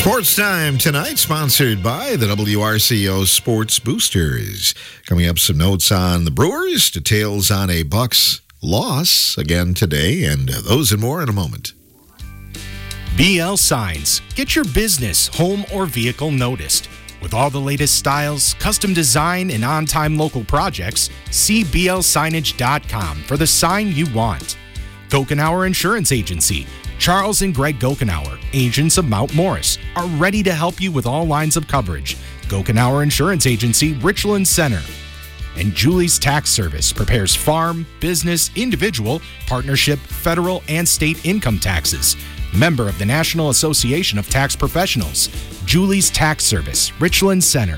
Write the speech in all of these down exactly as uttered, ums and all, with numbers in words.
Sports Time tonight, sponsored by the W R C O Sports Boosters. Coming up, some notes on the Brewers, details on a Bucks loss again today, and those and more in a moment. B L Signs. Get your business, home, or vehicle noticed. With all the latest styles, custom design, and on-time local projects, see B L signage dot com for the sign you want. Gokenauer Insurance Agency. Charles and Greg Gokenauer, agents of Mount Morris, are ready to help you with all lines of coverage. Gokenauer Insurance Agency, Richland Center. And Julie's Tax Service prepares farm, business, individual, partnership, federal, and state income taxes. Member of the National Association of Tax Professionals. Julie's Tax Service, Richland Center.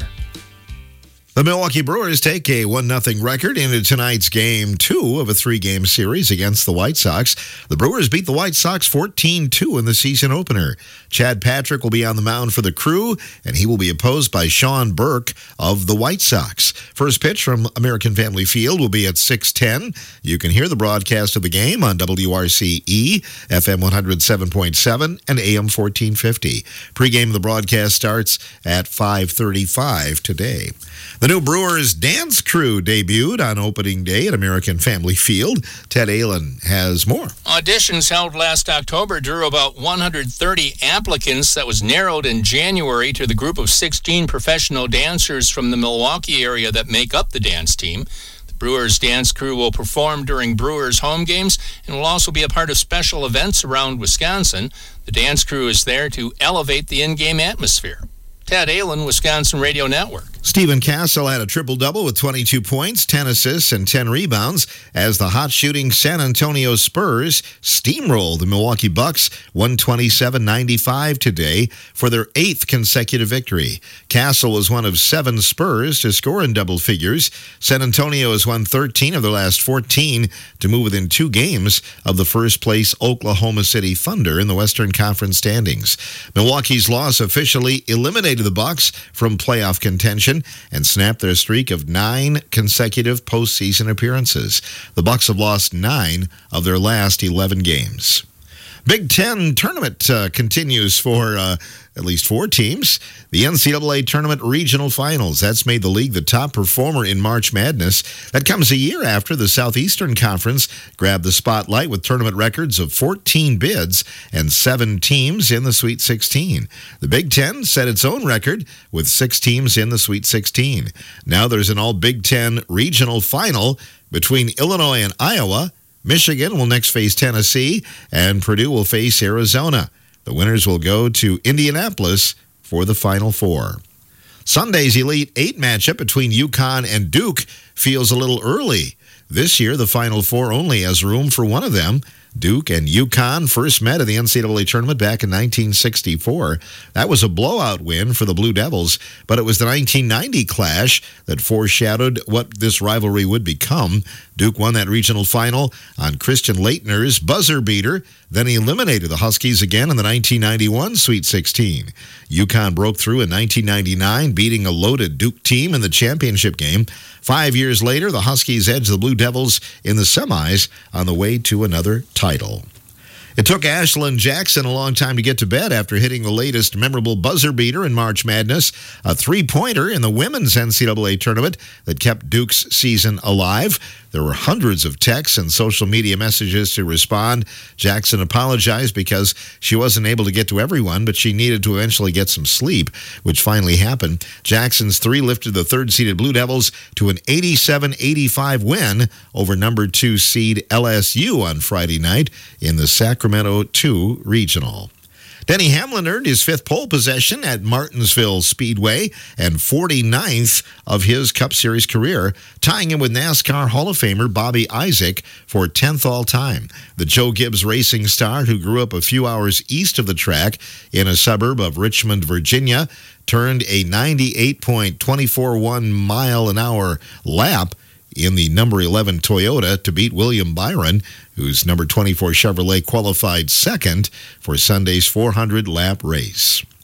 The Milwaukee Brewers take a one nothing record into tonight's game two of a three-game series against the White Sox. The Brewers beat the White Sox fourteen two in the season opener. Chad Patrick will be on the mound for the Crew, and he will be opposed by Sean Burke of the White Sox. First pitch from American Family Field will be at six ten. You can hear the broadcast of the game on W R C E, F M one oh seven point seven, and A M fourteen fifty. Pre-game of the broadcast starts at five thirty-five today. The new Brewers Dance Crew debuted on opening day at American Family Field. Ted Allen has more. Auditions held last October drew about one hundred thirty applicants. That was narrowed in January to the group of sixteen professional dancers from the Milwaukee area that make up the dance team. The Brewers Dance Crew will perform during Brewers home games and will also be a part of special events around Wisconsin. The dance crew is there to elevate the in-game atmosphere. Ted Allen, Wisconsin Radio Network. Stephen Castle had a triple-double with twenty-two points, ten assists, and ten rebounds as the hot-shooting San Antonio Spurs steamrolled the Milwaukee Bucks one twenty-seven ninety-five today for their eighth consecutive victory. Castle was one of seven Spurs to score in double figures. San Antonio has won thirteen of their last fourteen to move within two games of the first-place Oklahoma City Thunder in the Western Conference standings. Milwaukee's loss officially eliminated the Bucks from playoff contention and snapped their streak of nine consecutive postseason appearances. The Bucks have lost nine of their last eleven games. Big Ten tournament uh, continues for uh, at least four teams. The N C double A Tournament Regional Finals. That's made the league the top performer in March Madness. That comes a year after the Southeastern Conference grabbed the spotlight with tournament records of fourteen bids and seven teams in the Sweet sixteen. The Big Ten set its own record with six teams in the Sweet sixteen. Now there's an all-Big Ten regional final between Illinois and Iowa. Michigan will next face Tennessee, and Purdue will face Arizona. The winners will go to Indianapolis for the Final Four. Sunday's Elite Eight matchup between UConn and Duke feels a little early. This year, the Final Four only has room for one of them. Duke and UConn first met at the N C double A tournament back in nineteen sixty-four. That was a blowout win for the Blue Devils, but it was the nineteen ninety clash that foreshadowed what this rivalry would become. Duke won that regional final on Christian Laettner's buzzer beater, then eliminated the Huskies again in the nineteen ninety-one Sweet sixteen. UConn broke through in nineteen ninety-nine, beating a loaded Duke team in the championship game. Five years later, the Huskies edged the Blue Devils in the semis on the way to another title. It took Ashlyn Jackson a long time to get to bed after hitting the latest memorable buzzer beater in March Madness, a three-pointer in the women's N C double A tournament that kept Duke's season alive. There were hundreds of texts and social media messages to respond. Jackson apologized because she wasn't able to get to everyone, but she needed to eventually get some sleep, which finally happened. Jackson's three lifted the third-seeded Blue Devils to an eighty-seven eighty-five win over number two seed L S U on Friday night in the Sacramento two Regional. Denny Hamlin earned his fifth pole position at Martinsville Speedway and forty-ninth of his Cup Series career, tying him with NASCAR Hall of Famer Bobby Isaac for tenth all-time. The Joe Gibbs racing star, who grew up a few hours east of the track in a suburb of Richmond, Virginia, turned a ninety-eight point two four one mile an hour lap in the number eleven Toyota to beat William Byron, whose number twenty-four Chevrolet qualified second for Sunday's four hundred lap race.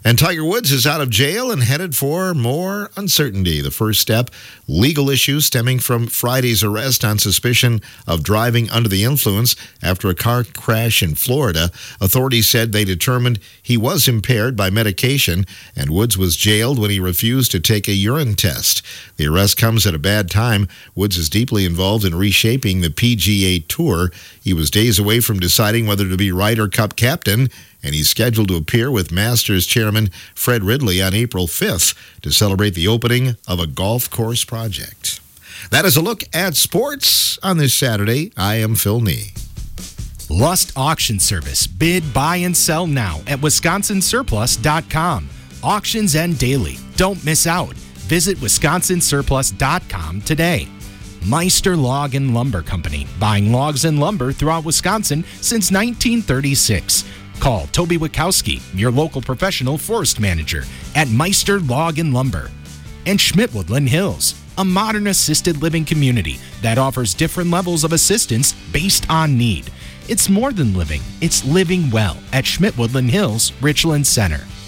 And Tiger Woods is out of jail and headed for more uncertainty. The first step, legal issues stemming from Friday's arrest on suspicion of driving under the influence after a car crash in Florida. Authorities said they determined he was impaired by medication, and Woods was jailed when he refused to take a urine test. The arrest comes at a bad time. Woods is deeply involved in reshaping the P G A Tour. He was days away from deciding whether to be Ryder Cup captain, and he's scheduled to appear with Masters chairman Fred Ridley on April fifth to celebrate the opening of a golf course project. That is a look at sports on this Saturday. I am Phil Nee. Lust Auction Service. Bid, buy, and sell now at wisconsin surplus dot com. Auctions end daily. Don't miss out. Visit wisconsin surplus dot com today. Meister Log and Lumber Company. Buying logs and lumber throughout Wisconsin since nineteen thirty-six. Call Toby Wachowski, your local professional forest manager at Meister Log and Lumber. And Schmidt Woodland Hills, a modern assisted living community that offers different levels of assistance based on need. It's more than living, it's living well at Schmidt Woodland Hills, Richland Center.